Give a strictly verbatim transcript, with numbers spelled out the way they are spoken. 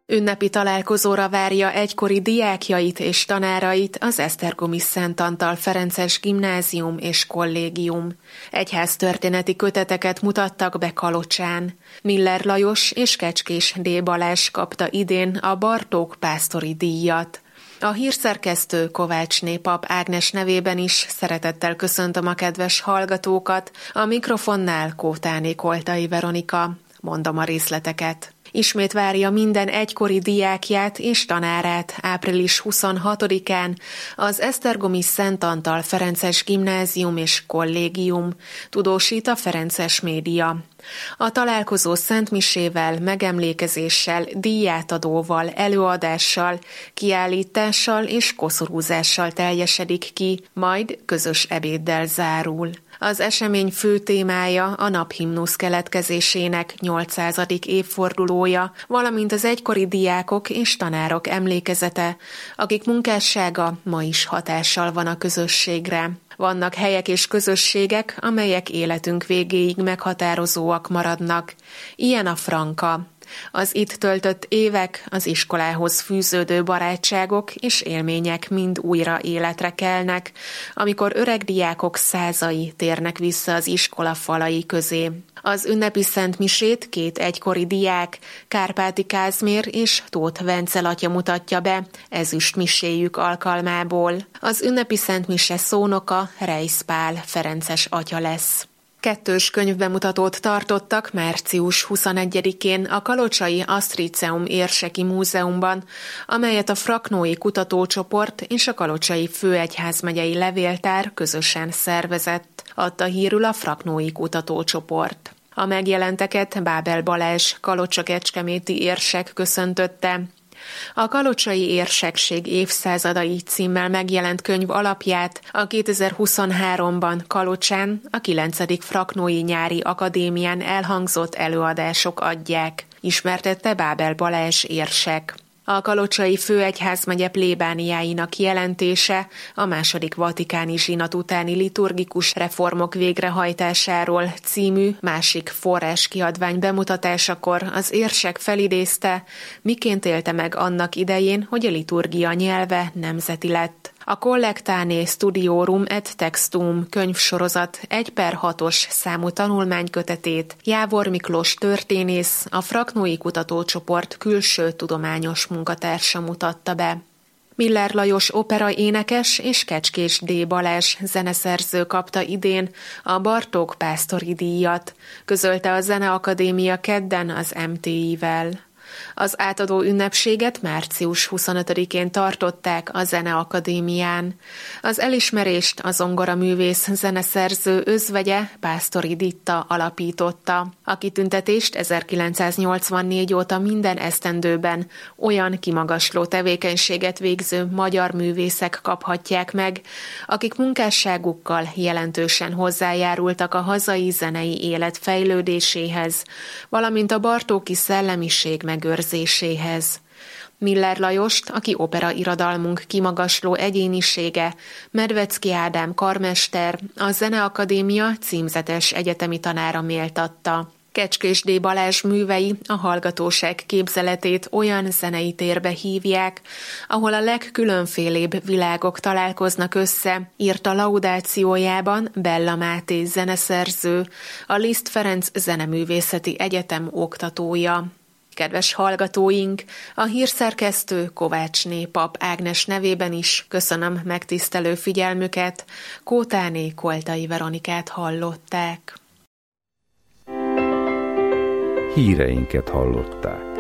Ünnepi találkozóra várja egykori diákjait és tanárait az Esztergomi Szent Antal Ferences Gimnázium és Kollégium. Egyháztörténeti köteteket mutattak be Kalocsán. Miller Lajos és Kecskés D. Balázs kapta idén a Bartók Pásztori díjat. A hírszerkesztő Kovácsné pap Ágnes nevében is szeretettel köszöntöm a kedves hallgatókat, a mikrofonnál Kótáné Koltai Veronika. Mondom a részleteket. Ismét várja minden egykori diákját és tanárát április huszonhatodikán az Esztergomi Szent Antal Ferences Gimnázium és Kollégium, tudósít a Ferences Média. A találkozó szentmisével, megemlékezéssel, díjátadóval, előadással, kiállítással és koszorúzással teljesedik ki, majd közös ebéddel zárul. Az esemény fő témája a naphimnusz keletkezésének nyolcszázadik évfordulója, valamint az egykori diákok és tanárok emlékezete, akik munkássága ma is hatással van a közösségre. Vannak helyek és közösségek, amelyek életünk végéig meghatározóak maradnak. Ilyen a Franka. Az itt töltött évek, az iskolához fűződő barátságok és élmények mind újra életre kelnek, amikor öreg diákok százai térnek vissza az iskola falai közé. Az ünnepi szentmisét két egykori diák, Kárpáti Kázmér és Tóth Vencel atya mutatja be ezüstmiséjük alkalmából. Az ünnepi szentmise szónoka Reisz Pál ferences atya lesz. Kettős könyvbemutatót tartottak március huszonegyedikén a Kalocsai Asztriceum Érseki Múzeumban, amelyet a Fraknói Kutatócsoport és a Kalocsai Főegyházmegyei Levéltár közösen szervezett, adta hírül a Fraknói Kutatócsoport. A megjelenteket Bábel Balázs kalocsa-kecskeméti érsek köszöntötte. A Kalocsai Érsekség évszázadai címmel megjelent könyv alapját a kétezer-huszonháromban Kalocsán a kilencedik Fraknói Nyári Akadémián elhangzott előadások adják, ismertette Bábel Balázs érsek. A Kalocsai Főegyházmegye plébániáinak jelentése a második vatikáni zsinat utáni liturgikus reformok végrehajtásáról című másik forráskiadvány bemutatásakor az érsek felidézte, miként élte meg annak idején, hogy a liturgia nyelve nemzeti lett. A Collectane Studiorum et Textum könyvsorozat egy per hatos számú tanulmánykötetét Jávor Miklós történész, a Fraknói Kutatócsoport külső tudományos munkatársa mutatta be. Miller Lajos opera énekes és Kecskés D. Balázs zeneszerző kapta idén a Bartók Pásztori díjat, közölte a Zeneakadémia kedden az em té i-vel. Az átadó ünnepséget március huszonötödikén tartották a Zeneakadémián. Az elismerést a zongoraművész zeneszerző özvegye Pásztori Ditta alapította. A kitüntetést ezerkilencszáznyolcvannégy óta minden esztendőben olyan kimagasló tevékenységet végző magyar művészek kaphatják meg, akik munkásságukkal jelentősen hozzájárultak a hazai zenei élet fejlődéséhez, valamint a bartóki szellemiség megőrzéséhez. Miller Lajost, aki operairodalmunk kimagasló egyénisége, Medvecki Ádám karmester, a Zeneakadémia címzetes egyetemi tanára méltatta. Kecskés D. Balázs művei a hallgatóság képzeletét olyan zenei térbe hívják, ahol a legkülönfélébb világok találkoznak össze, írta laudációjában Bella Máté zeneszerző, a Liszt Ferenc Zeneművészeti Egyetem oktatója. Kedves hallgatóink, a hírszerkesztő Kovácsné pap Ágnes nevében is köszönöm megtisztelő figyelmüket, Kótáné Koltai Veronikát hallották. Híreinket hallották.